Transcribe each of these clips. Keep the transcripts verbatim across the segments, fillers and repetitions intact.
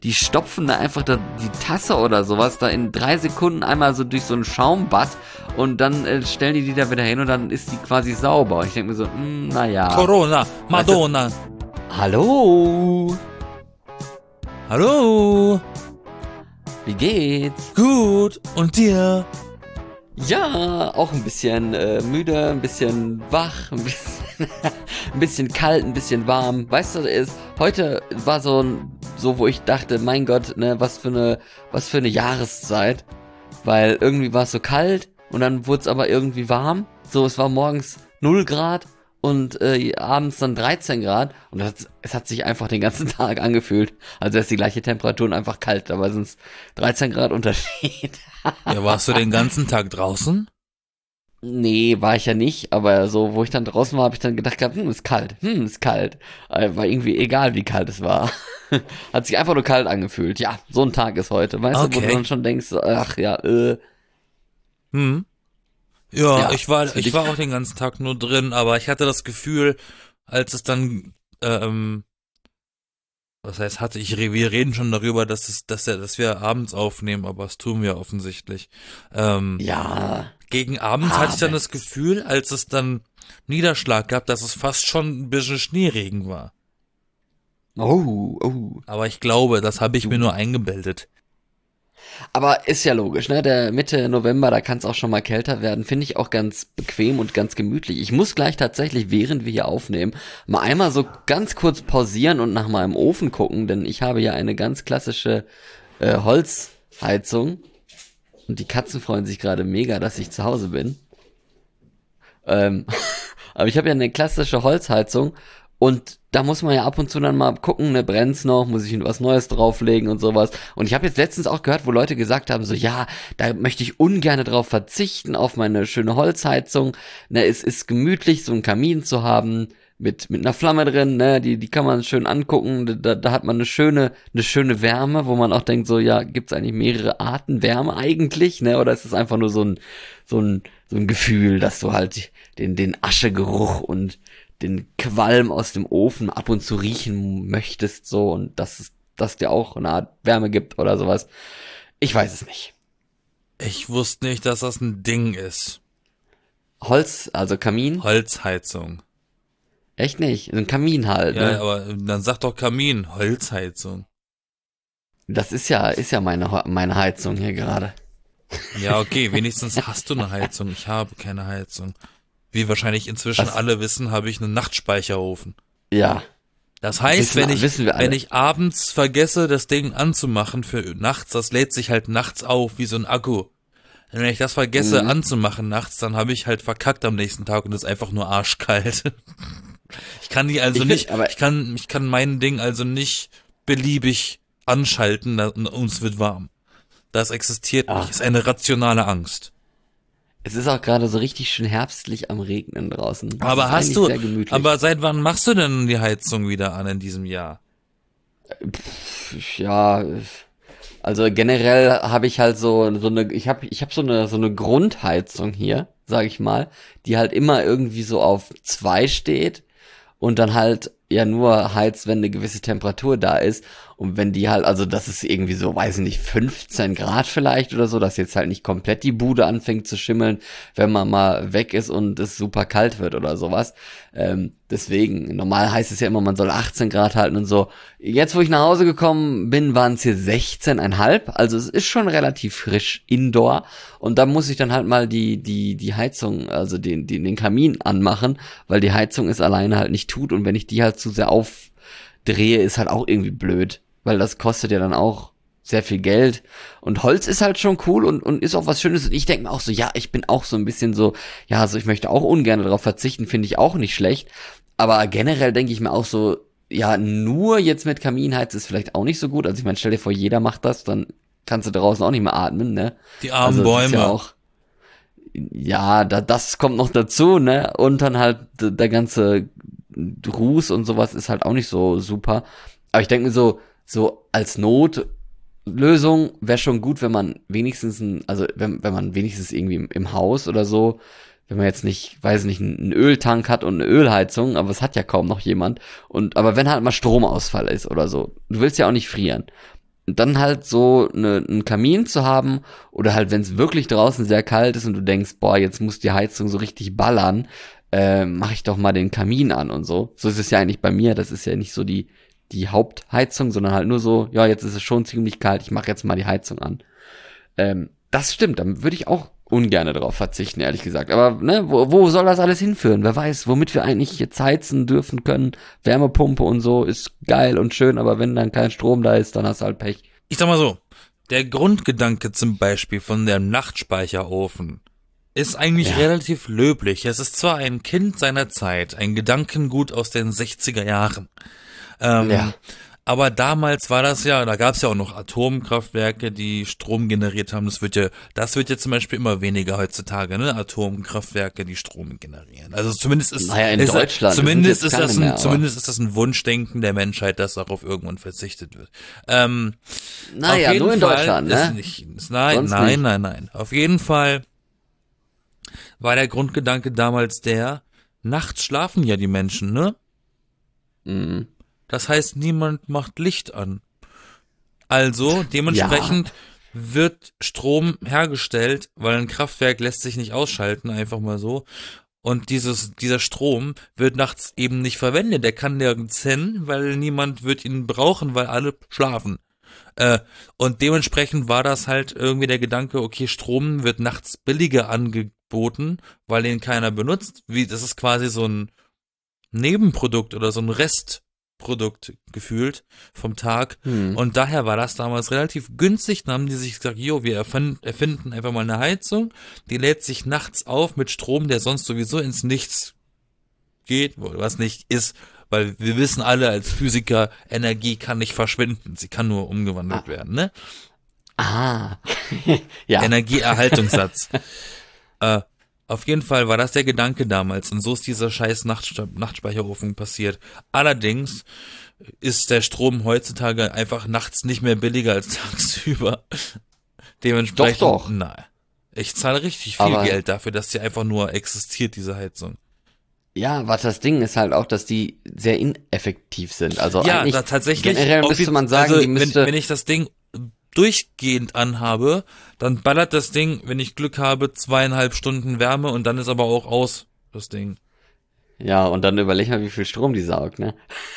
die stopfen da einfach da die Tasse oder sowas da in drei Sekunden einmal so durch so ein Schaumbad und dann äh, stellen die die da wieder hin und dann ist die quasi sauber. Und ich denke mir so, mh, naja. Corona, Madonna. Weißt du, hallo? Hallo? Wie geht's? Gut. Und dir? Ja, auch ein bisschen äh, müde, ein bisschen wach, ein bisschen, ein bisschen kalt, ein bisschen warm. Weißt du, ist, heute war so ein, so wo ich dachte, mein Gott, ne, was für eine, was für eine Jahreszeit. Weil irgendwie war es so kalt und dann wurde es aber irgendwie warm. So, es war morgens null Grad und äh, abends dann dreizehn Grad und das, es hat sich einfach den ganzen Tag angefühlt. Also es ist die gleiche Temperatur und einfach kalt, aber sind es dreizehn Grad Unterschied. Ja, warst du den ganzen Tag draußen? Nee, war ich ja nicht, aber so, wo ich dann draußen war, habe ich dann gedacht gehabt, hm, ist kalt, hm, ist kalt. Äh, War irgendwie egal, wie kalt es war. Hat sich einfach nur kalt angefühlt. Ja, so ein Tag ist heute, weißt du, wo Okay. du dann schon denkst, so, ach ja, äh, Hm. Ja, Ja, ich war, für ich dich- war auch den ganzen Tag nur drin, aber ich hatte das Gefühl, als es dann, ähm, was heißt hatte ich, re- wir reden schon darüber, dass es, dass er, dass wir abends aufnehmen, aber das tun wir offensichtlich. Ähm, ja, gegen abends hatte ich dann abends. das Gefühl, als es dann Niederschlag gab, dass es fast schon ein bisschen Schneeregen war. Oh, oh. Aber ich glaube, das habe ich Du. mir nur eingebildet. Aber ist ja logisch, ne? Der Mitte November, da kann es auch schon mal kälter werden. Finde ich auch ganz bequem und ganz gemütlich. Ich muss gleich tatsächlich, während wir hier aufnehmen, mal einmal so ganz kurz pausieren und nach meinem Ofen gucken, denn ich habe ja eine ganz klassische äh, Holzheizung. Und die Katzen freuen sich gerade mega, dass ich zu Hause bin. Ähm, aber ich habe ja eine klassische Holzheizung und da muss man ja ab und zu dann mal gucken, ne, brennt's noch, muss ich was Neues drauflegen und sowas. Und ich habe jetzt letztens auch gehört, wo Leute gesagt haben, so ja, da möchte ich ungern drauf verzichten, auf meine schöne Holzheizung. Ne, es ist gemütlich, so einen Kamin zu haben mit mit einer Flamme drin, ne, die die kann man schön angucken. Da, da hat man eine schöne eine schöne Wärme, wo man auch denkt, so ja, gibt's eigentlich mehrere Arten Wärme eigentlich, ne, oder ist es einfach nur so ein so ein so ein Gefühl, dass du halt den den Aschegeruch und den Qualm aus dem Ofen ab und zu riechen möchtest, so, und dass es, dass dir auch eine Art Wärme gibt oder sowas. Ich weiß es nicht. Ich wusste nicht, dass das ein Ding ist. Holz, also Kamin? Holzheizung. Echt nicht. So ein Kamin halt, Ja, ne? aber dann sag doch Kamin, Holzheizung. Das ist ja, ist ja meine, Ho- meine Heizung hier gerade. Ja, okay, wenigstens hast du eine Heizung. Ich habe keine Heizung. Wie wahrscheinlich inzwischen Was? alle wissen, habe ich einen Nachtspeicherofen. Ja. Das heißt, Wissen- wenn ich, wissen wir alle. wenn ich abends vergesse, das Ding anzumachen für nachts, das lädt sich halt nachts auf wie so ein Akku. Und wenn ich das vergesse Mhm. anzumachen nachts, dann habe ich halt verkackt am nächsten Tag und ist einfach nur arschkalt. Ich kann die also Ich nicht, bin- aber- ich kann, ich kann mein Ding also nicht beliebig anschalten und uns wird warm. Das existiert Ah. nicht, ist eine rationale Angst. Es ist auch gerade so richtig schön herbstlich am Regnen draußen. Das Aber ist hast eigentlich du, sehr gemütlich. aber seit wann machst du denn die Heizung wieder an in diesem Jahr? Ja, also generell habe ich halt so so eine ich habe ich habe so eine so eine Grundheizung hier, sag ich mal, die halt immer irgendwie so auf zwei steht und dann halt ja nur heizt, wenn eine gewisse Temperatur da ist. Und wenn die halt, also das ist irgendwie so, weiß ich nicht, fünfzehn Grad vielleicht oder so, dass jetzt halt nicht komplett die Bude anfängt zu schimmeln, wenn man mal weg ist und es super kalt wird oder sowas. Ähm, deswegen, normal heißt es ja immer, man soll achtzehn Grad halten und so. Jetzt, wo ich nach Hause gekommen bin, waren es hier sechzehn Komma fünf. Also es ist schon relativ frisch indoor. Und da muss ich dann halt mal die, die, die Heizung, also den, den, den Kamin anmachen, weil die Heizung es alleine halt nicht tut. Und wenn ich die halt zu sehr aufdrehe, ist halt auch irgendwie blöd. Weil das kostet ja dann auch sehr viel Geld. Und Holz ist halt schon cool und, und ist auch was Schönes. Und ich denke mir auch so, ja, ich bin auch so ein bisschen so, ja, also ich möchte auch ungern darauf verzichten, finde ich auch nicht schlecht. Aber generell denke ich mir auch so, ja, nur jetzt mit Kaminheiz ist vielleicht auch nicht so gut. Also ich meine, stell dir vor, jeder macht das, dann kannst du draußen auch nicht mehr atmen, ne? Die armen Also es ist Bäume. ja auch, ja, da, das kommt noch dazu, ne? Und dann halt d- der ganze Ruß und sowas ist halt auch nicht so super. Aber ich denke mir so, so als Notlösung wäre schon gut, wenn man wenigstens ein, also wenn, wenn man wenigstens irgendwie im, im Haus oder so, wenn man jetzt nicht, weiß nicht, einen Öltank hat und eine Ölheizung, aber es hat ja kaum noch jemand. Und aber wenn halt mal Stromausfall ist oder so, du willst ja auch nicht frieren. dann halt so ne, einen Kamin zu haben oder halt, wenn es wirklich draußen sehr kalt ist und du denkst, boah, jetzt muss die Heizung so richtig ballern, äh, mach ich doch mal den Kamin an und so. So ist es ja eigentlich bei mir. Das ist ja nicht so die die Hauptheizung, sondern halt nur so, ja, jetzt ist es schon ziemlich kalt, ich mache jetzt mal die Heizung an. Ähm, das stimmt, dann würde ich auch ungerne darauf verzichten, ehrlich gesagt. Aber ne, wo, wo soll das alles hinführen? Wer weiß, womit wir eigentlich jetzt heizen dürfen können. Wärmepumpe und so ist geil und schön, aber wenn dann kein Strom da ist, dann hast du halt Pech. Ich sag mal so, der Grundgedanke zum Beispiel von dem Nachtspeicherofen ist eigentlich Ja, relativ löblich. Es ist zwar ein Kind seiner Zeit, ein Gedankengut aus den sechziger Jahren. Ähm, ja. aber damals war das ja, da gab es ja auch noch Atomkraftwerke, die Strom generiert haben. Das wird ja, das wird ja zum Beispiel immer weniger heutzutage, ne? Atomkraftwerke, die Strom generieren. Also zumindest ist, Naja, in ist Deutschland sind zumindest jetzt ist keine das mehr, ein, aber. zumindest ist das ein Wunschdenken der Menschheit, dass darauf irgendwann verzichtet wird. Ähm, auf Naja, jeden nur in Fall Deutschland, ist ne? nicht, ist, nein, Sonst nein, nicht. nein, nein. Auf jeden Fall war der Grundgedanke damals der, nachts schlafen ja die Menschen, ne? Mhm. Das heißt, niemand macht Licht an. Also, Ja. dementsprechend wird Strom hergestellt, weil ein Kraftwerk lässt sich nicht ausschalten, einfach mal so. Und dieses, dieser Strom wird nachts eben nicht verwendet. Der kann nirgends hin, weil niemand wird ihn brauchen, weil alle schlafen. Äh, und dementsprechend war das halt irgendwie der Gedanke, okay, Strom wird nachts billiger angeboten, weil den keiner benutzt. Wie, das ist quasi so ein Nebenprodukt oder so ein Restprodukt gefühlt vom Tag. Hm. Und daher war das damals relativ günstig. Dann haben die sich gesagt, jo, wir erfinden, erfinden einfach mal eine Heizung. Die lädt sich nachts auf mit Strom, der sonst sowieso ins Nichts geht, was nicht ist. Weil wir wissen alle als Physiker, Energie kann nicht verschwinden. Sie kann nur umgewandelt Ah. werden, ne? Ah. Ja. Energieerhaltungssatz. Äh, auf jeden Fall war das der Gedanke damals und so ist dieser scheiß Nachtsta- Nachtspeicherofen passiert. Allerdings ist der Strom heutzutage einfach nachts nicht mehr billiger als tagsüber. Doch, Dementsprechend, doch. nein. Ich zahle richtig viel Aber Geld dafür, dass die einfach nur existiert, diese Heizung. ja, was das Ding ist halt auch, dass die sehr ineffektiv sind. Also Ja, eigentlich da tatsächlich, generell müsste offiz- man sagen, also die wenn, müsste. wenn ich das Ding durchgehend anhabe, dann ballert das Ding, wenn ich Glück habe, zweieinhalb Stunden Wärme und dann ist aber auch aus, das Ding. Ja, und dann überleg mal, wie viel Strom die saugt, ne?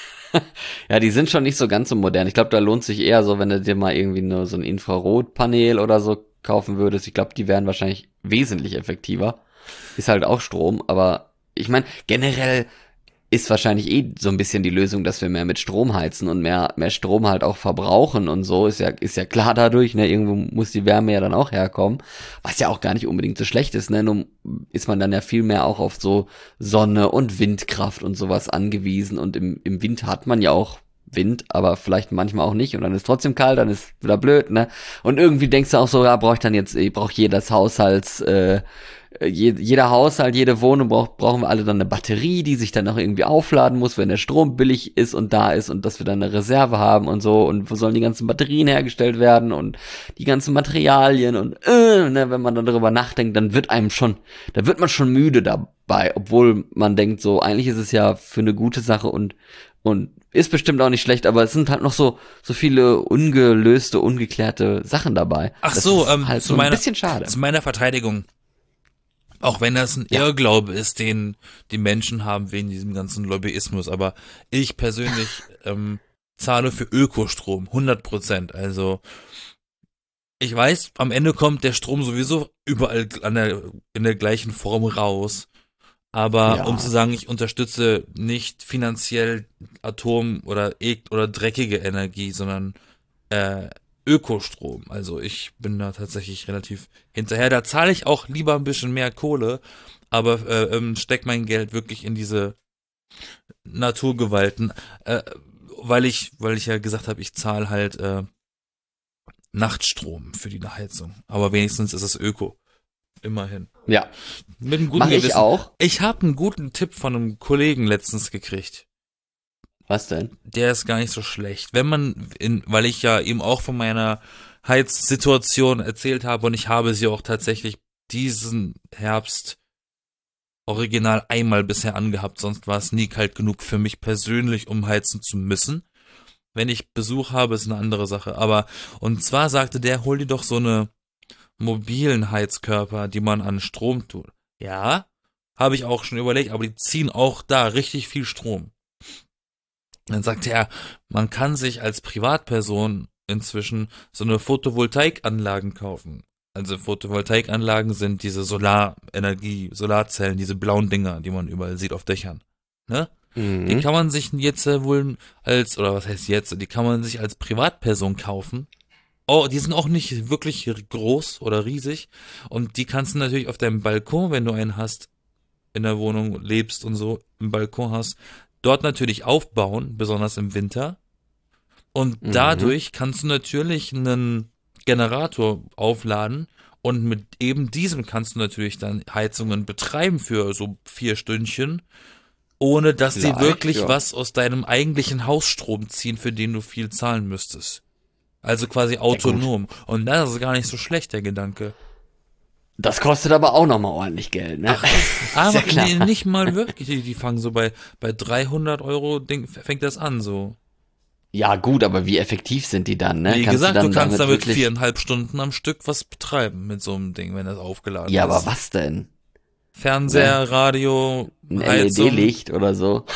Ja, die sind schon nicht so ganz so modern. Ich glaube, da lohnt sich eher so, wenn du dir mal irgendwie nur so ein Infrarotpanel oder so kaufen würdest. Ich glaube, die wären wahrscheinlich wesentlich effektiver. Ist halt auch Strom, aber ich meine, generell ist wahrscheinlich eh so ein bisschen die Lösung, dass wir mehr mit Strom heizen und mehr, mehr Strom halt auch verbrauchen und so. Ist ja, ist ja klar dadurch, ne? Irgendwo muss die Wärme ja dann auch herkommen. Was ja auch gar nicht unbedingt so schlecht ist, ne? Nun ist man dann ja viel mehr auch auf so Sonne und Windkraft und sowas angewiesen. Und im, im Winter hat man ja auch Wind, aber vielleicht manchmal auch nicht. Und dann ist trotzdem kalt, dann ist wieder blöd, ne? Und irgendwie denkst du auch so, ja, brauche ich dann jetzt, braucht jedes Haushalts, äh, je, jeder Haushalt, jede Wohnung braucht, brauchen wir alle dann eine Batterie, die sich dann auch irgendwie aufladen muss, wenn der Strom billig ist und da ist und dass wir dann eine Reserve haben und so und wo sollen die ganzen Batterien hergestellt werden und die ganzen Materialien und äh, ne, wenn man dann darüber nachdenkt, dann wird einem schon, da wird man schon müde dabei, obwohl man denkt so, eigentlich ist es ja für eine gute Sache und und ist bestimmt auch nicht schlecht, aber es sind halt noch so so viele ungelöste, ungeklärte Sachen dabei. Ach Das so, ist ähm, halt zu so ein meiner, bisschen schade. zu meiner Verteidigung. Auch wenn das ein Ja. Irrglaube ist, den die Menschen haben wegen diesem ganzen Lobbyismus, aber ich persönlich ähm, zahle für Ökostrom hundert Prozent. Also ich weiß, am Ende kommt der Strom sowieso überall an der, in der gleichen Form raus. Aber um zu Ja. sagen, ich unterstütze nicht finanziell Atom oder e oder dreckige Energie, sondern äh, Ökostrom. Also ich bin da tatsächlich relativ hinterher. Da zahle ich auch lieber ein bisschen mehr Kohle, aber äh, ähm, steck mein Geld wirklich in diese Naturgewalten, äh, weil ich, weil ich ja gesagt habe, ich zahle halt äh, Nachtstrom für die Heizung. Aber wenigstens ist es Öko. Immerhin. Ja. Mit einem guten Mache ich Gewissen. auch. Ich habe einen guten Tipp von einem Kollegen letztens gekriegt. Was denn? Der ist gar nicht so schlecht. Wenn man, in, weil ich ja eben auch von meiner Heizsituation erzählt habe und ich habe sie auch tatsächlich diesen Herbst original einmal bisher angehabt, sonst war es nie kalt genug für mich persönlich, um heizen zu müssen. Wenn ich Besuch habe, ist eine andere Sache. Aber, und zwar sagte der, hol dir doch so eine mobilen Heizkörper, die man an Strom tut. Ja, habe ich auch schon überlegt, aber die ziehen auch da richtig viel Strom. Dann sagte er, man kann sich als Privatperson inzwischen so eine Photovoltaikanlagen kaufen. Also Photovoltaikanlagen sind diese Solarenergie, Solarzellen, diese blauen Dinger, die man überall sieht auf Dächern. Ne? Die Mhm. kann man sich jetzt äh, wohl als, oder was heißt jetzt, die kann man sich als Privatperson kaufen. Oh, die sind auch nicht wirklich groß oder riesig. Und die kannst du natürlich auf deinem Balkon, wenn du einen hast, in der Wohnung lebst und so, im Balkon hast, dort natürlich aufbauen, besonders im Winter. Und Mhm. dadurch kannst du natürlich einen Generator aufladen und mit eben diesem kannst du natürlich dann Heizungen betreiben für so vier Stündchen, ohne dass sie Vielleicht, wirklich ja. was aus deinem eigentlichen Hausstrom ziehen, für den du viel zahlen müsstest. Also quasi Ja gut. autonom. Und das ist gar nicht so schlecht, der Gedanke. Das kostet aber auch nochmal ordentlich Geld, ne? Ach, Ist ja aber klar. nee, nicht mal wirklich. Die, die fangen so bei, bei dreihundert Euro, Ding, fängt das an so. Ja gut, aber wie effektiv sind die dann, ne? Wie Kannst du gesagt, du dann kannst damit damit wirklich... viereinhalb Stunden am Stück was betreiben mit so einem Ding, wenn das aufgeladen Ja, aber ist. was denn? Ne? Fernseher, Radio, Ein Heizung. L E D-Licht oder so.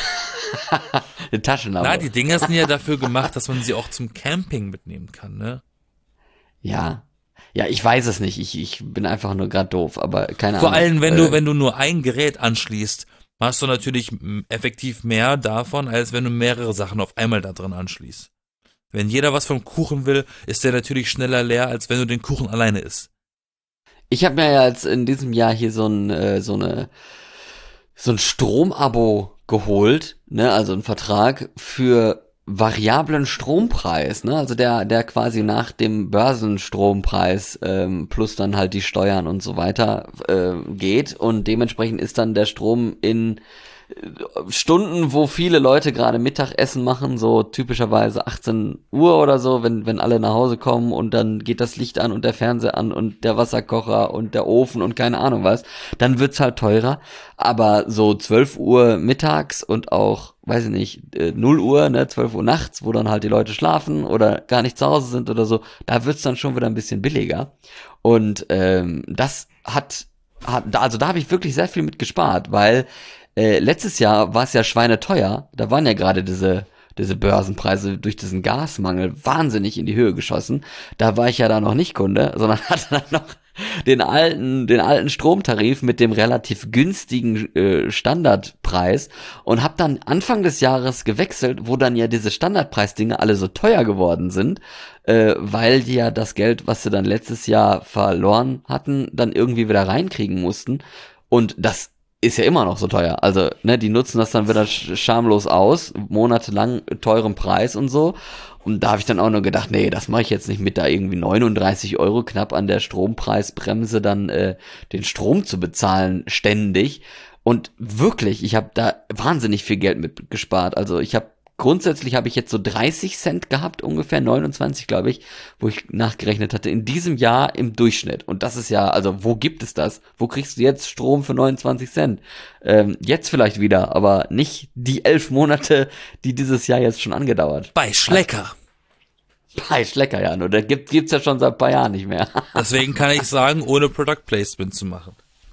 Eine Na, Taschenlampe. die Dinger sind ja dafür gemacht, dass man sie auch zum Camping mitnehmen kann, ne? Ja. Ja, ich weiß es nicht. Ich, ich bin einfach nur grad doof, aber keine Vor Ahnung. allem, wenn du, Äh, wenn du nur ein Gerät anschließt, hast du natürlich mm, effektiv mehr davon, als wenn du mehrere Sachen auf einmal da drin anschließt. Wenn jeder was vom Kuchen will, ist der natürlich schneller leer, als wenn du den Kuchen alleine isst. Ich habe mir ja jetzt in diesem Jahr hier so ein, äh, so eine, so ein Stromabo geholt, ne, also ein Vertrag für variablen Strompreis, ne, also der, der quasi nach dem Börsenstrompreis ähm, plus dann halt die Steuern und so weiter äh, geht und dementsprechend ist dann der Strom in Stunden, wo viele Leute gerade Mittagessen machen, so typischerweise achtzehn Uhr oder so, wenn, wenn alle nach Hause kommen und dann geht das Licht an und der Fernseher an und der Wasserkocher und der Ofen und keine Ahnung was, dann wird's halt teurer. Aber so zwölf Uhr mittags und auch, weiß ich nicht, äh, null Uhr, ne, zwölf Uhr nachts, wo dann halt die Leute schlafen oder gar nicht zu Hause sind oder so, da wird's dann schon wieder ein bisschen billiger. Und ähm, das hat, hat also da habe ich wirklich sehr viel mit gespart, weil äh, letztes Jahr war es ja schweineteuer. Da waren ja gerade diese, diese Börsenpreise durch diesen Gasmangel wahnsinnig in die Höhe geschossen. Da war ich ja da noch nicht Kunde, sondern hatte dann noch den alten, den alten Stromtarif mit dem relativ günstigen äh, Standardpreis und habe dann Anfang des Jahres gewechselt, wo dann ja diese Standardpreisdinge alle so teuer geworden sind, äh, weil die ja das Geld, was sie dann letztes Jahr verloren hatten, dann irgendwie wieder reinkriegen mussten. Und das ist ja immer noch so teuer. Also, ne, die nutzen das dann wieder sch schamlos aus, monatelang teuren Preis und so. Und da habe ich dann auch nur gedacht, nee, das mache ich jetzt nicht mit, da irgendwie neununddreißig Euro knapp an der Strompreisbremse dann äh, den Strom zu bezahlen ständig. Und wirklich, ich habe da wahnsinnig viel Geld mit gespart. Also ich habe grundsätzlich habe ich jetzt so dreißig Cent gehabt, ungefähr neunundzwanzig, glaube ich, wo ich nachgerechnet hatte, in diesem Jahr im Durchschnitt. Und das ist ja, also wo gibt es das? Wo kriegst du jetzt Strom für neunundzwanzig Cent? Ähm, jetzt vielleicht wieder, aber nicht die elf Monate, die dieses Jahr jetzt schon angedauert Bei hat. Schlecker. Bei Schlecker ja nur, der gibt, gibt's ja schon seit ein paar Jahren nicht mehr. Deswegen kann ich sagen, ohne Product Placement zu machen.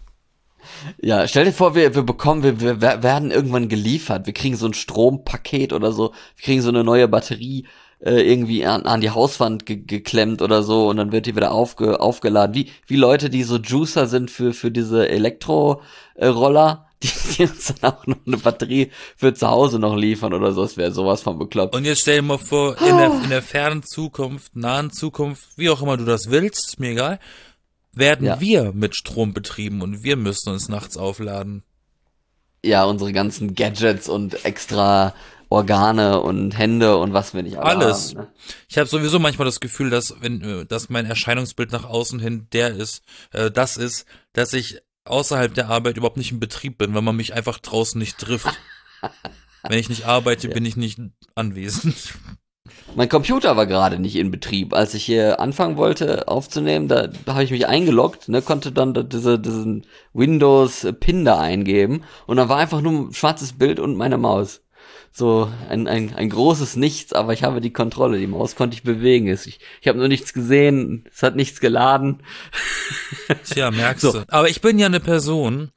Ja, stell dir vor, wir, wir bekommen, wir, wir werden irgendwann geliefert. Wir kriegen so ein Strompaket oder so. Wir kriegen so eine neue Batterie äh, irgendwie an, an die Hauswand ge geklemmt oder so und dann wird die wieder aufge aufgeladen. Wie, wie Leute, die so Juicer sind für, für diese Elektro-Roller, die, die uns dann auch noch eine Batterie für zu Hause noch liefern oder so. Das wäre sowas von bekloppt. Und jetzt stell dir mal vor, in der, in der fernen Zukunft, nahen Zukunft, wie auch immer du das willst, ist mir egal, werden Ja. wir mit Strom betrieben und wir müssen uns nachts aufladen. Ja, unsere ganzen Gadgets und extra Organe und Hände und was wir nicht alle haben. Alles. Ne? Ich habe sowieso manchmal das Gefühl, dass wenn äh, dass mein Erscheinungsbild nach außen hin der ist, äh, das ist, dass ich außerhalb der Arbeit überhaupt nicht im Betrieb bin, weil man mich einfach draußen nicht trifft. Wenn ich nicht arbeite, Ja. bin ich nicht anwesend. Mein Computer war gerade nicht in Betrieb. Als ich hier anfangen wollte aufzunehmen, da, da habe ich mich eingeloggt, ne, konnte dann da diese, diesen Windows-Pin da eingeben und dann war einfach nur ein schwarzes Bild und meine Maus. so ein, ein, ein großes Nichts, aber ich habe die Kontrolle. Die Maus konnte ich bewegen. Es- Ich, ich habe nur nichts gesehen, es hat nichts geladen. Tja, merkst So. du. Aber ich bin ja eine Person,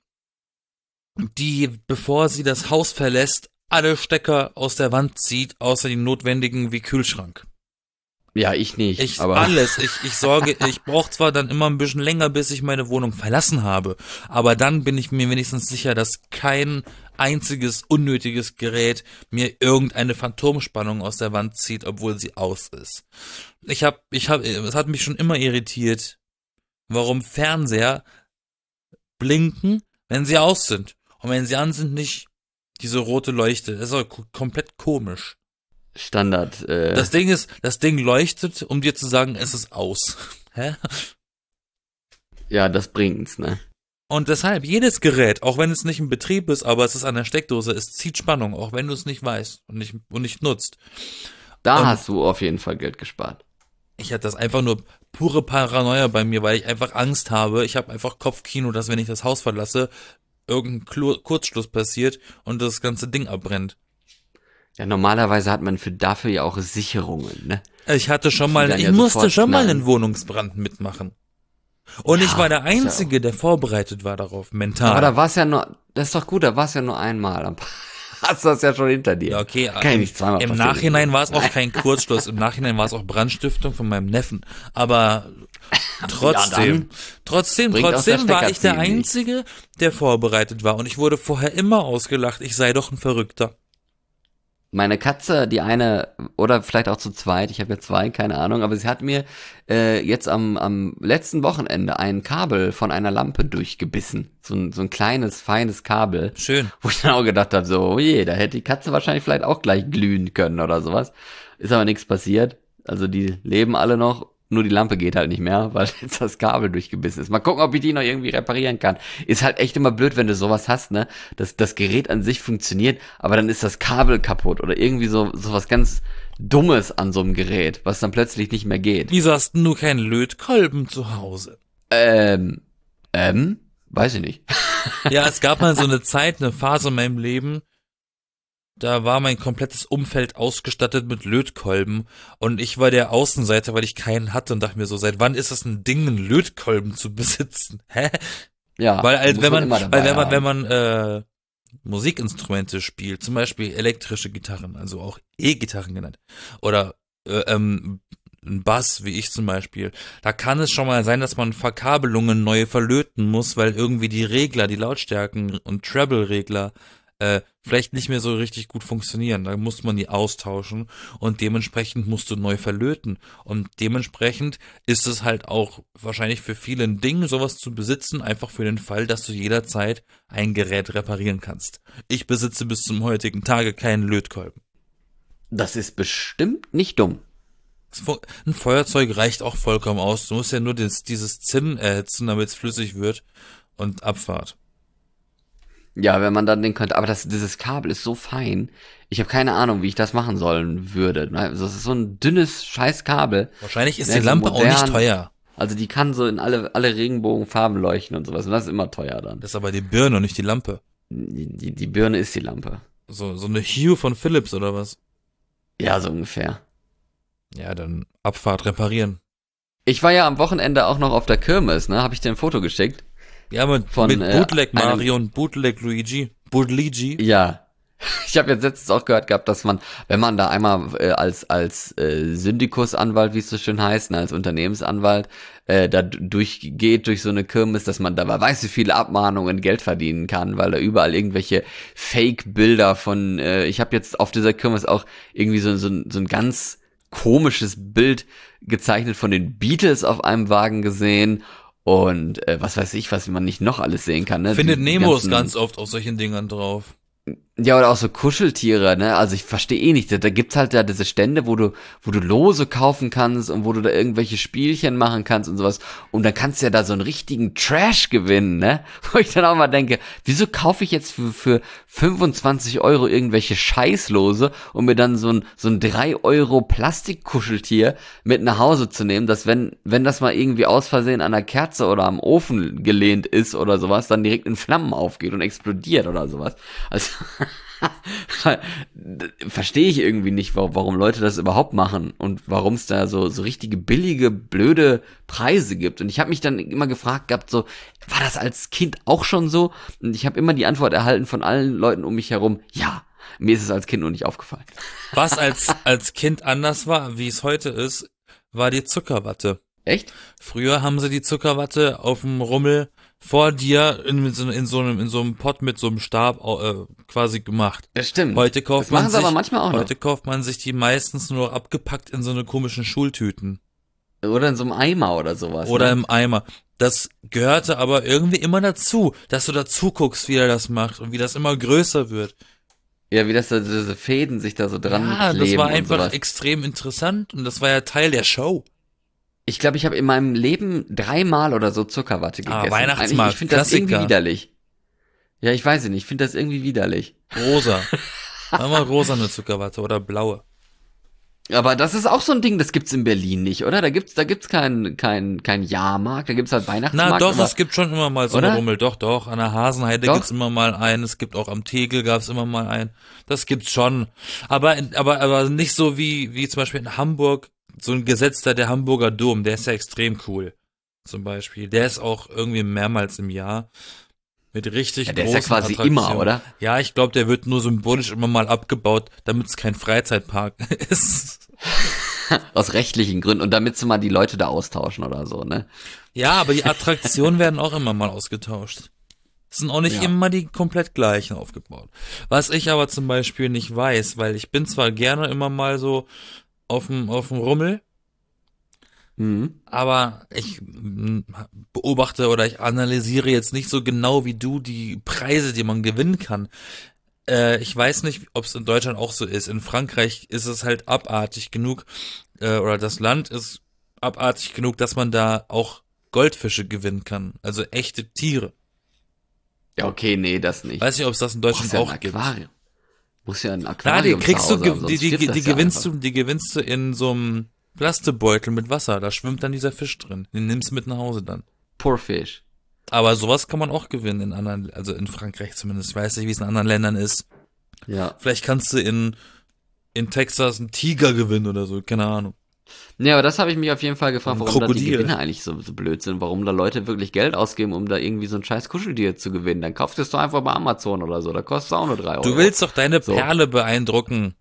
die, bevor sie das Haus verlässt, alle Stecker aus der Wand zieht, außer die notwendigen wie Kühlschrank. Ja, ich nicht. Ich, aber alles. Ich, ich sorge, ich brauche zwar dann immer ein bisschen länger, bis ich meine Wohnung verlassen habe, aber dann bin ich mir wenigstens sicher, dass kein einziges unnötiges Gerät mir irgendeine Phantomspannung aus der Wand zieht, obwohl sie aus ist. Ich hab, ich hab, es hat mich schon immer irritiert, warum Fernseher blinken, wenn sie aus sind. Und wenn sie an sind, nicht diese rote Leuchte. Das ist doch ko- komplett komisch. Standard. Äh, Das Ding ist, das Ding leuchtet, um dir zu sagen, es ist aus. Hä? ja, das bringt's, ne? Und deshalb, jedes Gerät, auch wenn es nicht in Betrieb ist, aber es ist an der Steckdose, es zieht Spannung, auch wenn du es nicht weißt und nicht, und nicht nutzt. Da Und- hast du auf jeden Fall Geld gespart. Ich hatte das einfach nur pure Paranoia bei mir, weil ich einfach Angst habe. Ich habe einfach Kopfkino, dass wenn ich das Haus verlasse, irgendein Klu- Kurzschluss passiert und das ganze Ding abbrennt. Ja, normalerweise hat man für dafür ja auch Sicherungen, ne? Ich hatte schon mal, dann ich ja musste sofort schon mal knallen. einen Wohnungsbrand mitmachen. Und Ja, ich war der ist ja Einzige, der vorbereitet war darauf, mental. Aber da war's ja nur, das ist doch gut, da war's ja nur einmal. Dann hast du das ja schon hinter dir. Ja, okay, Kann ja im, nicht zweimal im passieren. Nachhinein war es auch kein Kurzschluss, im Nachhinein war es auch Brandstiftung von meinem Neffen, aber trotzdem, dann trotzdem, bringt auch der trotzdem war ich der Steckerziehen nicht. Einzige, der vorbereitet war und ich wurde vorher immer ausgelacht, ich sei doch ein Verrückter. Meine Katze, die eine, oder vielleicht auch zu zweit, ich habe ja zwei, keine Ahnung, aber sie hat mir äh, jetzt am, am letzten Wochenende ein Kabel von einer Lampe durchgebissen. So ein, so ein kleines, feines Kabel. Schön. Wo ich dann auch gedacht habe, so, oh je, da hätte die Katze wahrscheinlich vielleicht auch gleich glühen können oder sowas. Ist aber nichts passiert. Also die leben alle noch, nur die Lampe geht halt nicht mehr, weil jetzt das Kabel durchgebissen ist. Mal gucken, ob ich die noch irgendwie reparieren kann. Ist halt echt immer blöd, wenn du sowas hast, ne? Das, das Gerät an sich funktioniert, aber dann ist das Kabel kaputt oder irgendwie so, so was ganz Dummes an so einem Gerät, was dann plötzlich nicht mehr geht. Wieso hast denn du keinen Lötkolben zu Hause? Ähm, ähm, weiß ich nicht. Ja, es gab mal so eine Zeit, eine Phase in meinem Leben, da war mein komplettes Umfeld ausgestattet mit Lötkolben und ich war der Außenseiter, weil ich keinen hatte und dachte mir so, seit wann ist es ein Ding, einen Lötkolben zu besitzen? Hä? Ja, Weil als muss wenn man, immer dabei weil wenn man, haben. wenn man äh, Musikinstrumente spielt, zum Beispiel elektrische Gitarren, also auch E-Gitarren genannt, oder äh, ähm, ein Bass, wie ich zum Beispiel, da kann es schon mal sein, dass man Verkabelungen neu verlöten muss, weil irgendwie die Regler, die Lautstärken und Treble-Regler äh, vielleicht nicht mehr so richtig gut funktionieren. Da muss man die austauschen und dementsprechend musst du neu verlöten. Und dementsprechend ist es halt auch wahrscheinlich für viele ein Ding, sowas zu besitzen, einfach für den Fall, dass du jederzeit ein Gerät reparieren kannst. Ich besitze bis zum heutigen Tage keinen Lötkolben. Das ist bestimmt nicht dumm. Das Fu- Ein Feuerzeug reicht auch vollkommen aus. Du musst ja nur das, dieses Zinn erhitzen, damit es flüssig wird und Abfahrt. Ja, wenn man dann den könnte, aber das, dieses Kabel ist so fein. Ich habe keine Ahnung, wie ich das machen sollen würde. Also das ist so ein dünnes scheiß Kabel. Wahrscheinlich ist Ja, die so Lampe auch modern. nicht teuer. Also die kann so in alle, alle Regenbogenfarben leuchten und sowas. Und das ist immer teuer dann. Das ist aber die Birne und nicht die Lampe. Die, die, die Birne ist die Lampe. So, so eine Hue von Philips oder was? Ja, so ungefähr. Ja, dann Abfahrt reparieren. Ich war ja am Wochenende auch noch auf der Kirmes, ne? Habe ich dir ein Foto geschickt? Ja, mit, Von, mit äh, Bootleg einem- Mario und Bootleg Luigi. Bootluigi. Ja. Ich habe jetzt letztens auch gehört gehabt, dass man, wenn man da einmal äh, als als äh, Syndikusanwalt, wie es so schön heißt, ne, als Unternehmensanwalt, äh, da d- durchgeht durch so eine Kirmes, dass man da wer weiß wie viele Abmahnungen Geld verdienen kann, weil da überall irgendwelche Fake-Bilder von, äh, ich habe jetzt auf dieser Kirmes auch irgendwie so, so, ein- so ein ganz komisches Bild gezeichnet von den Beatles auf einem Wagen gesehen und äh, was weiß ich, was man nicht noch alles sehen kann. Ne? Findet Die Nemo ist ganzen- ganz oft auf solchen Dingern drauf. Ja, oder auch so Kuscheltiere, ne? Also ich verstehe eh nicht. Da, da gibt's halt da diese Stände, wo du, wo du Lose kaufen kannst und wo du da irgendwelche Spielchen machen kannst und sowas. Und dann kannst du ja da so einen richtigen Trash gewinnen, ne? Wo ich dann auch mal denke, wieso kaufe ich jetzt für, für fünfundzwanzig Euro irgendwelche Scheißlose, um mir dann so ein, so ein drei Euro Plastikkuscheltier mit nach Hause zu nehmen, dass wenn, wenn das mal irgendwie aus Versehen an der Kerze oder am Ofen gelehnt ist oder sowas, dann direkt in Flammen aufgeht und explodiert oder sowas. Also, Verstehe ich irgendwie nicht, warum, warum Leute das überhaupt machen und warum es da so, so richtige billige, blöde Preise gibt. Und ich habe mich dann immer gefragt gehabt, so, war das als Kind auch schon so? Und ich habe immer die Antwort erhalten von allen Leuten um mich herum, ja, mir ist es als Kind noch nicht aufgefallen. Was als, als Kind anders war, wie es heute ist, war die Zuckerwatte. Echt? Früher haben sie die Zuckerwatte auf dem Rummel vor dir in, so- in so einem in so einem Pott mit so einem Stab äh, quasi gemacht. Das stimmt. Heute kauft Das machen man sie sich aber manchmal auch noch. heute kauft man sich die meistens nur abgepackt in so eine komischen Schultüten Oder in so einem Eimer oder sowas. oder ne? im Eimer. Das gehörte aber irgendwie immer dazu, dass du dazu guckst, wie er das macht und wie das immer größer wird. Ja, wie das da, diese Fäden sich da so dran Ja, kleben das war und einfach sowas. extrem interessant und das war ja Teil der Show. Ich glaube, ich habe in meinem Leben dreimal oder so Zuckerwatte Ah, gegessen. Weihnachtsmarkt, Eigentlich, ich finde das irgendwie Klassiker. widerlich. Ja, ich weiß es nicht. Ich finde das irgendwie widerlich. Rosa. Einmal rosa eine Zuckerwatte oder blaue. Aber das ist auch so ein Ding, das gibt's in Berlin nicht, oder? Da gibt's, da gibt's keinen, kein, kein Jahrmarkt, da gibt's halt Na Weihnachtsmarkt. doch, aber, es gibt schon immer mal so oder? eine Rummel. Doch, doch. An der Hasenheide Doch? gibt's immer mal einen. Es gibt auch am Tegel gab's immer mal einen. Das gibt's schon. Aber, aber, aber nicht so wie, wie zum Beispiel in Hamburg. So ein gesetzter, der Hamburger Dom, der ist ja extrem cool. Zum Beispiel. Der ist auch irgendwie mehrmals im Jahr. Mit richtig Ja, der ist ja großen quasi Attraktionen. immer, oder? Ja, ich glaube, der wird nur symbolisch immer mal abgebaut, damit es kein Freizeitpark ist. Aus rechtlichen Gründen und damit sie mal die Leute da austauschen oder so, ne? Ja, aber die Attraktionen werden auch immer mal ausgetauscht. Es sind auch nicht Ja. immer die komplett gleichen aufgebaut. Was ich aber zum Beispiel nicht weiß, weil ich bin zwar gerne immer mal so auf dem auf dem Rummel, Mhm. aber ich mm, beobachte oder ich analysiere jetzt nicht so genau wie du die Preise, die man gewinnen kann. Äh, ich weiß nicht, ob es in Deutschland auch so ist. In Frankreich ist es halt abartig genug, äh, oder das Land ist abartig genug, dass man da auch Goldfische gewinnen kann. Also echte Tiere. Ja, okay, nee, das nicht. Weiß nicht, ob es das in Brauchst Deutschland ja ein auch gibt. Aquarium. Muss ja ein Na, Aquarium die kriegst du, zu Hause haben, ge- die, sonst die, stirbt die, das die ja gewinnst einfach. du, die gewinnst du in so einem Plastebeutel mit Wasser. Da schwimmt dann dieser Fisch drin. Den nimmst du mit nach Hause dann. Poor Fish. Aber sowas kann man auch gewinnen in anderen, also in Frankreich zumindest. Ich weiß nicht, wie es in anderen Ländern ist. Ja. Vielleicht kannst du in, in Texas einen Tiger gewinnen oder so, keine Ahnung. Ja, aber das habe ich mich auf jeden Fall gefragt, Ein warum da die Krokodil. Gewinne eigentlich so, so blöd sind, warum da Leute wirklich Geld ausgeben, um da irgendwie so ein scheiß Kuscheltier zu gewinnen. Dann kauft es doch einfach bei Amazon oder so, da kostet es auch nur drei Euro. Du willst doch deine So. Perle beeindrucken.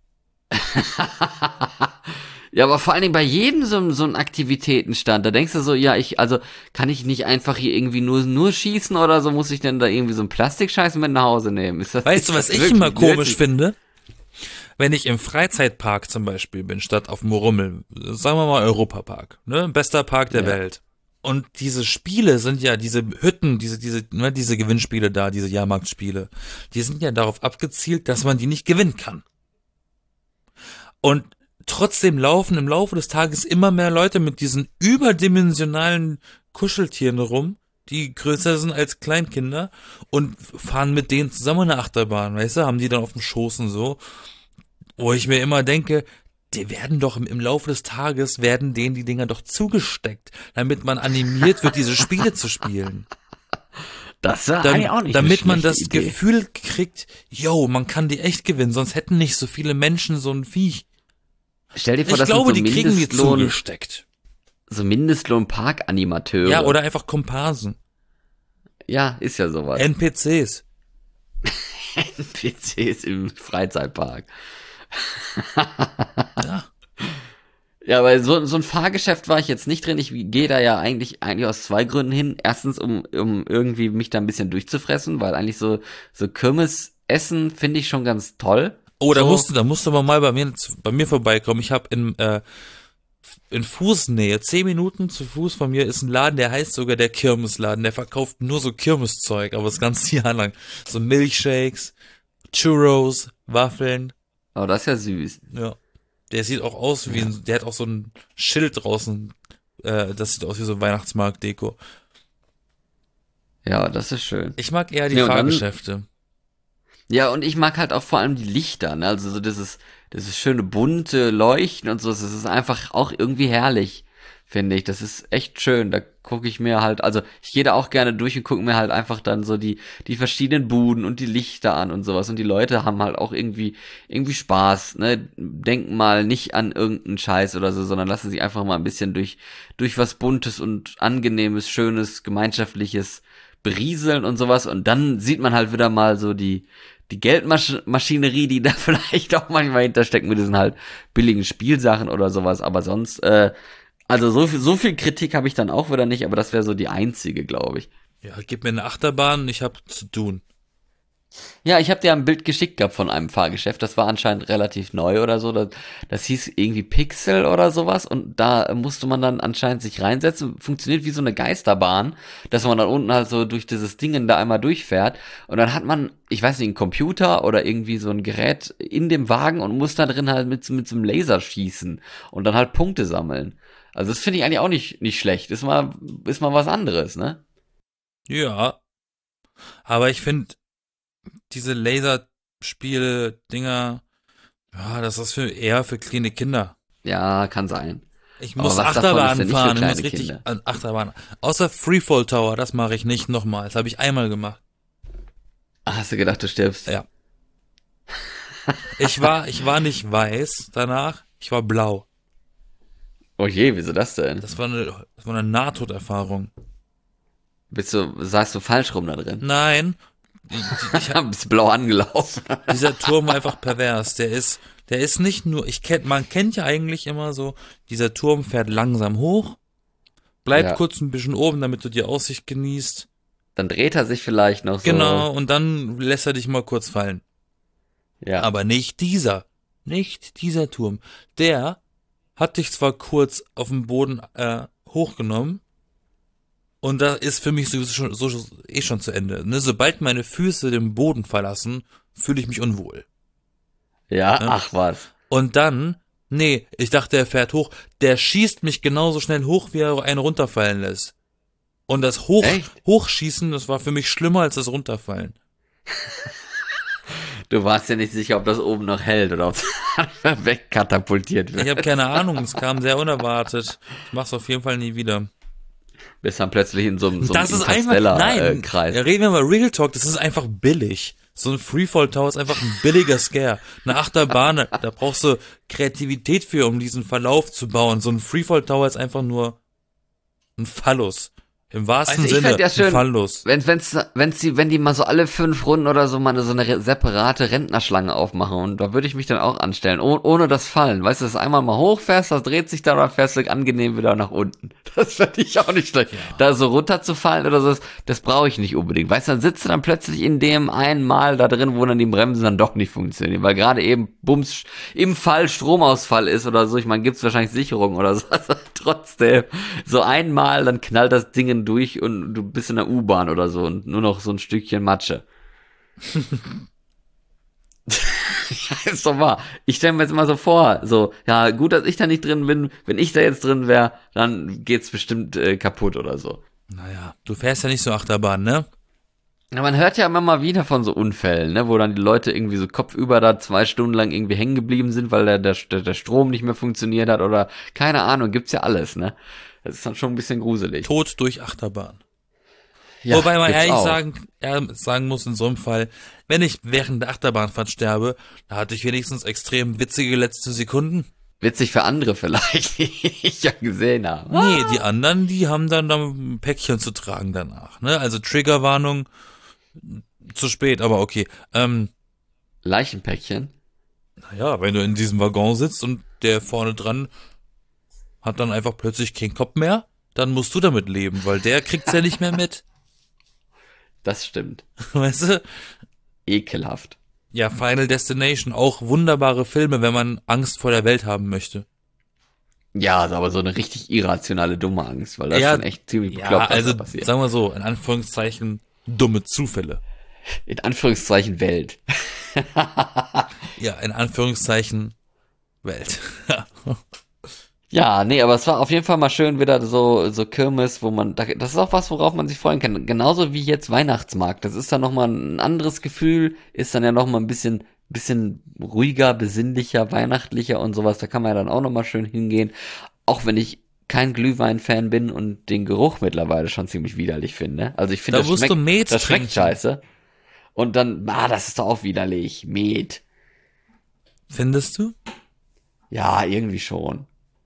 Ja, aber vor allen Dingen bei jedem so, so ein Aktivitätenstand, da denkst du so, ja, ich, also, kann ich nicht einfach hier irgendwie nur, nur schießen oder so, muss ich denn da irgendwie so einen Plastikscheiß mit nach Hause nehmen? Ist das, Weißt du, ist was das ich wirklich immer komisch nötig? finde? Wenn ich im Freizeitpark zum Beispiel bin, statt auf dem Rummel, sagen wir mal Europapark, ne, bester Park der Ja. Welt. Und diese Spiele sind ja, diese Hütten, diese, diese, ne, diese Gewinnspiele da, diese Jahrmarktspiele, die sind ja darauf abgezielt, dass man die nicht gewinnen kann. Und trotzdem laufen im Laufe des Tages immer mehr Leute mit diesen überdimensionalen Kuscheltieren rum, die größer sind als Kleinkinder und fahren mit denen zusammen eine Achterbahn, weißt du, haben die dann auf dem Schoß und so. Wo ich mir immer denke, die werden doch im, im Laufe des Tages, werden denen die Dinger doch zugesteckt, damit man animiert wird, diese Spiele zu spielen. Das war Dann, eigentlich auch nicht damit eine man das schlechte Idee. Gefühl kriegt, yo, man kann die echt gewinnen, sonst hätten nicht so viele Menschen so ein Viech. Stell dir vor, Ich das glaube, sind die so kriegen die Mindestlohn, zugesteckt. so Mindestlohn-Parkanimateure. Ja, oder einfach Komparsen. Ja, ist ja sowas. N P Cs. N P Cs im Freizeitpark. Ja. Ja, aber so, so ein Fahrgeschäft war ich jetzt nicht drin. Ich gehe da ja eigentlich, eigentlich aus zwei Gründen hin. Erstens, um, um irgendwie mich da ein bisschen durchzufressen, weil eigentlich so, so Kirmesessen finde ich schon ganz toll. Oh, da So. musst du, da musst du aber mal bei mir, bei mir vorbeikommen. Ich habe in, äh, in Fußnähe, zehn Minuten zu Fuß von mir ist ein Laden, der heißt sogar der Kirmesladen. Der verkauft nur so Kirmeszeug, aber das ganze Jahr lang. So Milchshakes, Churros, Waffeln. Aber das ist ja süß. Ja. Der sieht auch aus wie ein, der hat auch so ein Schild draußen. Äh, das sieht aus wie so ein Weihnachtsmarkt-Deko. Ja, das ist schön. Ich mag eher die Ja, und dann- Fahrgeschäfte. Ja, und ich mag halt auch vor allem die Lichter, ne? Also so dieses, dieses schöne bunte Leuchten und so. Das ist einfach auch irgendwie herrlich. finde ich. Das ist echt schön. Da gucke ich mir halt, also ich gehe da auch gerne durch und gucke mir halt einfach dann so die die verschiedenen Buden und die Lichter an und sowas. Und die Leute haben halt auch irgendwie irgendwie Spaß, ne? Denken mal nicht an irgendeinen Scheiß oder so, sondern lassen sich einfach mal ein bisschen durch durch was Buntes und Angenehmes, Schönes, Gemeinschaftliches berieseln und sowas. Und dann sieht man halt wieder mal so die die Geldmaschinerie, die da vielleicht auch manchmal hintersteckt mit diesen halt billigen Spielsachen oder sowas. Aber sonst, äh, also so viel, so viel Kritik habe ich dann auch wieder nicht, aber das wäre so die einzige, glaube ich. Ja, gib mir eine Achterbahn, ich hab zu tun. Ja, ich habe dir ein Bild geschickt gehabt von einem Fahrgeschäft, das war anscheinend relativ neu oder so. Das, das hieß irgendwie Pixel oder sowas und da musste man dann anscheinend sich reinsetzen. Funktioniert wie so eine Geisterbahn, dass man dann unten halt so durch dieses Ding da einmal durchfährt und dann hat man, ich weiß nicht, einen Computer oder irgendwie so ein Gerät in dem Wagen und muss da drin halt mit, mit so einem Laser schießen und dann halt Punkte sammeln. Also das finde ich eigentlich auch nicht, nicht schlecht. Ist mal, ist mal was anderes, ne? Ja, aber ich finde, diese Laserspiele-Dinger, ja, das ist für eher für kleine Kinder. Ja, kann sein. Ich Aber muss was davon ist Achterbahn denn nicht für fahren, ich muss kleine richtig Kinder? an Achterbahn. Außer Freefall Tower, das mache ich nicht nochmal. Das habe ich einmal gemacht. Ah, hast du gedacht, du stirbst? Ja. Ich war, ich war nicht weiß danach, ich war blau. Oh je, wieso das denn? Das war eine, das war eine Nahtoderfahrung. Bist du, saßt du falsch rum da drin? Nein, die, die, ich, Bist blau angelaufen. dieser Turm war einfach pervers. Der ist, der ist nicht nur, ich kenn, man kennt ja eigentlich immer so, dieser Turm fährt langsam hoch, bleibt Ja. kurz ein bisschen oben, damit du die Aussicht genießt. Dann dreht er sich vielleicht noch so. Genau, und dann lässt er dich mal kurz fallen. Ja. Aber nicht dieser. Nicht dieser Turm. Der hat dich zwar kurz auf dem Boden äh, hochgenommen, und da ist für mich sowieso schon, so, eh schon zu Ende. Ne? Sobald meine Füße den Boden verlassen, fühle ich mich unwohl. Ja, Ja. ach was. Und dann, nee, ich dachte, er fährt hoch. Der schießt mich genauso schnell hoch, wie er einen runterfallen lässt. Und das Hoch, Echt? Hochschießen, das war für mich schlimmer als das Runterfallen. Du warst ja nicht sicher, ob das oben noch hält oder ob es wegkatapultiert Ich wird. habe keine Ahnung, es kam sehr unerwartet. Ich mach's auf jeden Fall nie wieder. Bist dann plötzlich in so einem, so Das einem ist einfach, nein, Interstellar-Kreis. ja, reden wir mal Real Talk, das ist einfach billig. So ein Freefall Tower ist einfach ein billiger Scare. Eine Achterbahn, da brauchst du Kreativität für, um diesen Verlauf zu bauen. So ein Freefall Tower ist einfach nur ein Phallus. Im wahrsten Also ich Sinne, fänd ja schön, ein Phallus. Wenn, wenn's, wenn's die, wenn die mal so alle fünf Runden oder so mal eine, so eine re- separate Rentnerschlange aufmachen und da würde ich mich dann auch anstellen, oh, ohne das Fallen. Weißt du, dass du einmal mal hochfährst, das dreht sich da, oder fährst du angenehm wieder nach unten. Das fände ich auch nicht schlecht. Ja. Da so runterzufallen oder so, das, das brauche ich nicht unbedingt. Weißt du, dann sitzt du dann plötzlich in dem einen Mal da drin, wo dann die Bremsen dann doch nicht funktionieren, weil gerade eben Bums im Fall Stromausfall ist oder so. Ich meine, gibt's wahrscheinlich Sicherung oder so. Also trotzdem, so einmal, dann knallt das Ding durch und du bist in der U-Bahn oder so und nur noch so ein Stückchen Matsche. Ja, ist doch wahr. Ich stelle mir jetzt immer so vor, so, ja, gut, dass ich da nicht drin bin. Wenn ich da jetzt drin wäre, dann geht's bestimmt äh, kaputt oder so. Naja, du fährst ja nicht so Achterbahn, ne? Ja, man hört ja immer mal wieder von so Unfällen, ne, wo dann die Leute irgendwie so kopfüber da zwei Stunden lang irgendwie hängen geblieben sind, weil der, der, der Strom nicht mehr funktioniert hat oder keine Ahnung, gibt's ja alles, ne. Das ist dann schon ein bisschen gruselig. Tod durch Achterbahn. Ja, Wobei man gibt's ehrlich auch. sagen, ja, sagen muss in so einem Fall, wenn ich während der Achterbahnfahrt sterbe, da hatte ich wenigstens extrem witzige letzte Sekunden. Witzig für andere vielleicht, die ich ja gesehen habe. Nee, die anderen, die haben dann, dann ein Päckchen zu tragen danach. Ne? Also Triggerwarnung, zu spät, aber okay. Ähm, Leichenpäckchen. naja, wenn du in diesem Waggon sitzt und der vorne dran hat dann einfach plötzlich keinen Kopf mehr, dann musst du damit leben, weil der kriegt's ja nicht mehr mit. Das stimmt. Weißt du? Ekelhaft. Ja, Final Destination, auch wunderbare Filme, wenn man Angst vor der Welt haben möchte. Ja, ist aber so eine richtig irrationale, dumme Angst, weil das Ja, schon echt ziemlich Ja, bekloppt, was also da passiert. sagen wir so, in Anführungszeichen dumme Zufälle. In Anführungszeichen Welt. Ja, in Anführungszeichen Welt. Ja, nee, aber es war auf jeden Fall mal schön wieder so so Kirmes, wo man, das ist auch was, worauf man sich freuen kann. Genauso wie jetzt Weihnachtsmarkt. Das ist dann nochmal ein anderes Gefühl, ist dann ja nochmal ein bisschen, bisschen ruhiger, besinnlicher, weihnachtlicher und sowas. Da kann man ja dann auch nochmal schön hingehen. Auch wenn ich kein Glühwein-Fan bin und den Geruch mittlerweile schon ziemlich widerlich finde. Also ich finde, Da das musst du schmeckt, Met das schmeckt trinken. scheiße. Und dann, ah, das ist doch auch widerlich. Met. Findest du? Ja, irgendwie schon.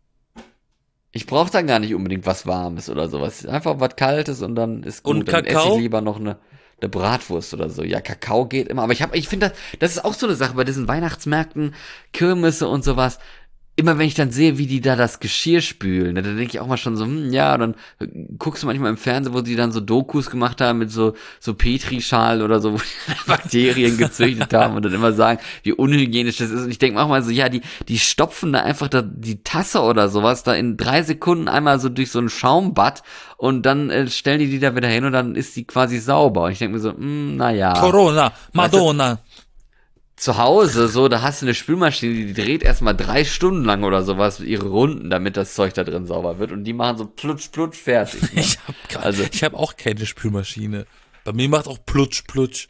Ich brauche dann gar nicht unbedingt was Warmes oder sowas. Einfach was Kaltes und dann ist gut. Und Dann esse Kakao? ich lieber noch eine, eine Bratwurst oder so. Ja, Kakao geht immer. Aber ich habe, ich finde, das, das ist auch so eine Sache bei diesen Weihnachtsmärkten, Kirmesse und sowas. Immer wenn ich dann sehe, wie die da das Geschirr spülen, ne, dann denke ich auch mal schon so, hm, ja, dann äh, guckst du manchmal im Fernsehen, wo die dann so Dokus gemacht haben mit so so Petrischalen oder so, wo die Bakterien gezüchtet haben und dann immer sagen, wie unhygienisch das ist. Und ich denke manchmal so, ja, die die stopfen da einfach da die Tasse oder sowas da in drei Sekunden einmal so durch so ein Schaumbad und dann äh, stellen die die da wieder hin und dann ist die quasi sauber. Und ich denke mir so, hm, naja. Corona, Madonna. Zu Hause, so, da hast du eine Spülmaschine, die dreht erstmal drei Stunden lang oder sowas ihre Runden, damit das Zeug da drin sauber wird. Und die machen so plutsch, plutsch, fertig. Ne? Ich habe Also- ich hab auch keine Spülmaschine. Bei mir macht auch plutsch, plutsch.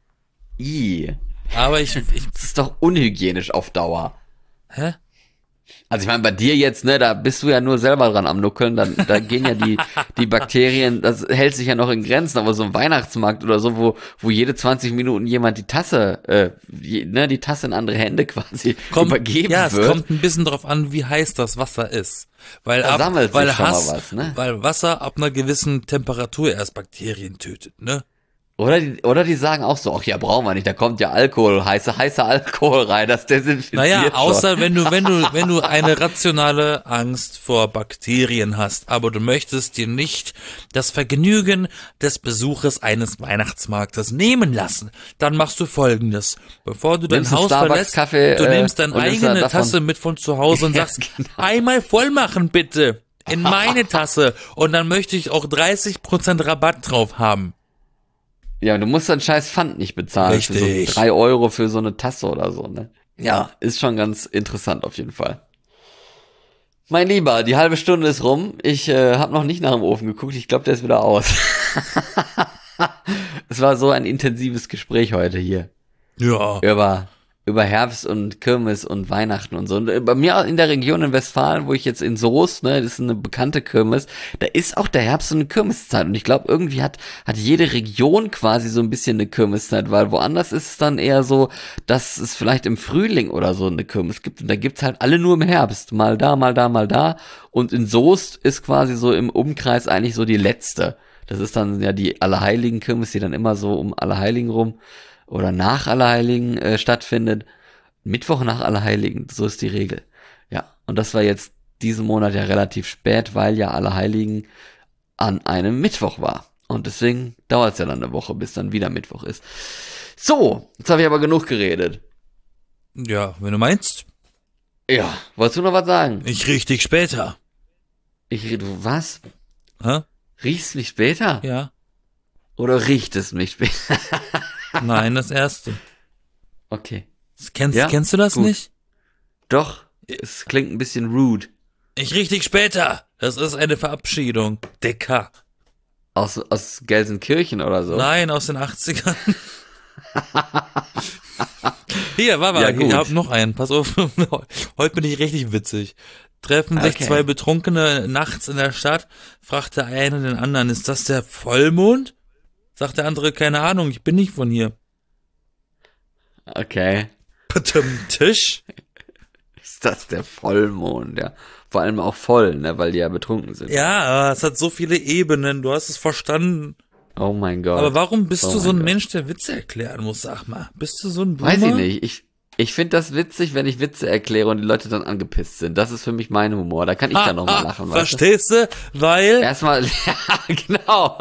I. Aber ich, ich Das ist doch unhygienisch auf Dauer. hä? Also ich meine, bei dir jetzt, ne, da bist du ja nur selber dran am Nuckeln, dann, da gehen ja die, die Bakterien, das hält sich ja noch in Grenzen, aber so ein Weihnachtsmarkt oder so, wo, wo jede zwanzig Minuten jemand die Tasse, äh, je, ne, die Tasse in andere Hände quasi Kommt, übergeben ja, es wird. kommt ein bisschen drauf an, wie heiß das Wasser ist. Weil, Da ab, sammelt sich weil, schon mal Hass, was, ne? weil Wasser ab einer gewissen Temperatur erst Bakterien tötet, ne? Oder die, oder die sagen auch so, ach ja, brauchen wir nicht, da kommt ja Alkohol, heißer, heißer Alkohol rein, das desinfiziert Naja, schon. außer wenn du, wenn du, wenn du eine rationale Angst vor Bakterien hast, aber du möchtest dir nicht das Vergnügen des Besuches eines Weihnachtsmarktes nehmen lassen, dann machst du Folgendes. Bevor du dein Nimmst einen Haus verlässt, Starbucks-Kaffee, du äh, nimmst deine und nimmst eigene davon- Tasse mit von zu Hause und Ja, sagst, genau. einmal voll machen bitte. In meine Tasse. Und dann möchte ich auch dreißig Prozent Rabatt drauf haben. Ja, du musst dann scheiß Pfand nicht bezahlen. Für Richtig. so drei Euro für so eine Tasse oder so, ne? Ja, ist schon ganz interessant auf jeden Fall. Mein Lieber, die halbe Stunde ist rum. Ich äh, habe noch nicht nach dem Ofen geguckt. Ich glaube, der ist wieder aus. Es war so ein intensives Gespräch heute hier. Ja. Über, über Herbst und Kirmes und Weihnachten und so. Und äh, bei mir in der Region in Westfalen, wo ich jetzt in Soest, ne, das ist eine bekannte Kirmes, da ist auch der Herbst so eine Kirmeszeit. Und ich glaube, irgendwie hat, hat jede Region quasi so ein bisschen eine Kirmeszeit, weil woanders ist es dann eher so, dass es vielleicht im Frühling oder so eine Kirmes gibt. Und da gibt's halt alle nur im Herbst. Mal da, mal da, mal da. Und in Soest ist quasi so im Umkreis eigentlich so die letzte. Das ist dann ja die Allerheiligen-Kirmes, die dann immer so um Allerheiligen rum oder nach Allerheiligen äh, stattfindet. Mittwoch nach Allerheiligen, so ist die Regel. Ja, und das war jetzt diesen Monat ja relativ spät, weil ja Allerheiligen an einem Mittwoch war. Und deswegen dauert es ja dann eine Woche, bis dann wieder Mittwoch ist. So, jetzt habe ich aber genug geredet. Ja, wenn du meinst. Ja, wolltest du noch was sagen? Ich riech dich später. Ich, du, was? Hä? Riechst du mich später? Ja. Oder riecht es mich später? Nein, das erste. Okay. Das kennst, Ja, kennst du das gut. nicht? Doch, es klingt ein bisschen rude. Ich riech dich später. Das ist eine Verabschiedung. Dicker. Aus, aus Gelsenkirchen oder so. Nein, aus den achtzigern. Hier, Wawa, Ja, ich gut. hab noch einen. Pass auf. Heute bin ich richtig witzig. Treffen sich Okay. zwei Betrunkene nachts in der Stadt, fragt der eine den anderen, ist das der Vollmond? Sagt der andere, keine Ahnung, ich bin nicht von hier. Okay. Tisch? Ist das der Vollmond, ja. Vor allem auch voll, ne, weil die ja betrunken sind. Ja, aber es hat so viele Ebenen, du hast es verstanden. Oh mein Gott. Aber warum bist Oh du so mein ein Gott. Mensch, der Witze erklären muss, sag mal? Bist du so ein Boomer? Weiß ich nicht. Ich, ich finde das witzig, wenn ich Witze erkläre und die Leute dann angepisst sind. Das ist für mich mein Humor. Da kann ich dann nochmal lachen, weißt du? Verstehst du? Weil, Erstmal, ja, genau.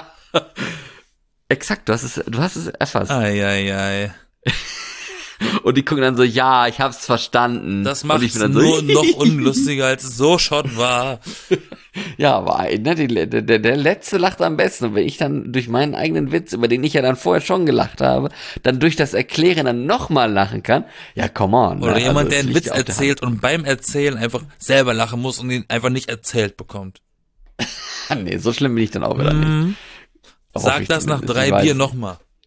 Exakt, du hast es, du hast es erfasst. ei, ei, ei. Und die gucken dann so, ja, ich hab's verstanden. Das und macht ich es bin dann so, nur noch unlustiger, als es so schon war. Ja, aber ne, die, der, der, der Letzte lacht am besten. Und wenn ich dann durch meinen eigenen Witz, über den ich ja dann vorher schon gelacht habe, dann durch das Erklären dann nochmal lachen kann, ja, come on. Oder ne? jemand, Also, der es einen liegt Witz ja auf der erzählt und beim Erzählen einfach selber lachen muss und ihn einfach nicht erzählt bekommt. Hand. Nee, so schlimm bin ich dann auch wieder nicht. Mhm. Hoffe Sag ich das nach zumindest. drei Ich weiß Bier nicht. nochmal. Ich,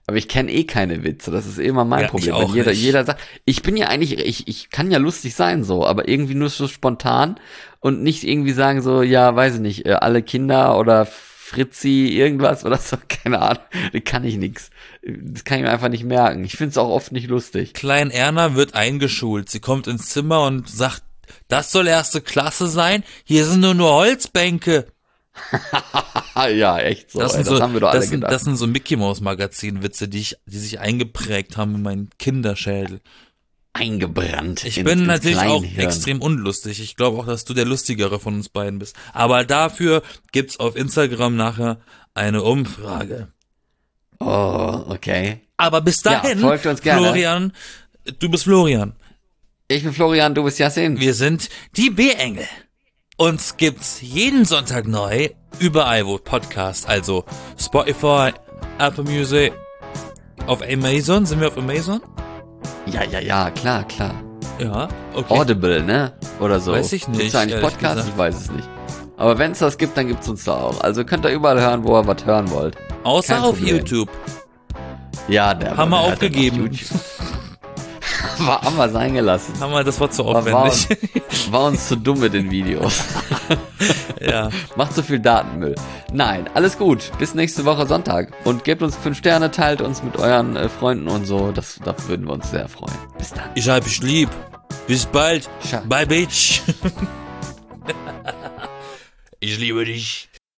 Aber ich kenne eh keine Witze, das ist immer mein Ja, ich Problem. auch Wenn jeder, nicht. jeder sagt, ich bin ja eigentlich, ich, ich kann ja lustig sein so, aber irgendwie nur so spontan und nicht irgendwie sagen so, ja, weiß ich nicht, äh, alle Kinder oder Fritzi, irgendwas oder so, keine Ahnung, da kann ich nix. Das kann ich mir einfach nicht merken. Ich find's auch oft nicht lustig. Klein Erna wird eingeschult. Sie kommt ins Zimmer und sagt, das soll erste Klasse sein? Hier sind nur nur Holzbänke. Ja, echt so, Das ey, sind das so, haben wir doch alle das sind, gedacht. das sind so Mickey Mouse Magazin Witze, die ich, die sich eingeprägt haben in meinen Kinderschädel. Eingebrannt. Ich ins, bin ins natürlich auch Kleinhirn. extrem unlustig. Ich glaube auch, dass du der lustigere von uns beiden bist. Aber dafür gibt's auf Instagram nachher eine Umfrage. Oh, okay. Aber bis Ja, dahin, folgt uns gerne. Florian, du bist Florian. Ich bin Florian, du bist Yassin. Wir sind die B-Engel. Uns gibt's jeden Sonntag neu, überall wo Podcast, also Spotify, Apple Music, auf Amazon, sind wir auf Amazon? Ja, ja, ja, klar, klar. Ja, okay. Audible, ne? Oder so. Weiß ich nicht, Gibt's da eigentlich ehrlich Podcast? gesagt. Ich weiß es nicht. Aber wenn es das gibt, dann gibt's uns da auch. Also könnt ihr überall hören, wo ihr was hören wollt. Außer kein auf Problem. YouTube. Ja, der Haben wir der hat aufgegeben. dann auf YouTube. War, haben wir sein gelassen. Haben wir, das war zu War, war, aufwendig. war uns zu dumm mit den Videos. Ja. Macht zu viel Datenmüll. Nein, alles gut. Bis nächste Woche Sonntag. Und gebt uns fünf Sterne, teilt uns mit euren äh, Freunden und so. Das, da würden wir uns sehr freuen. Bis dann. Ich hab dich lieb. Bis bald. Ciao. Bye, Bitch. Ich liebe dich.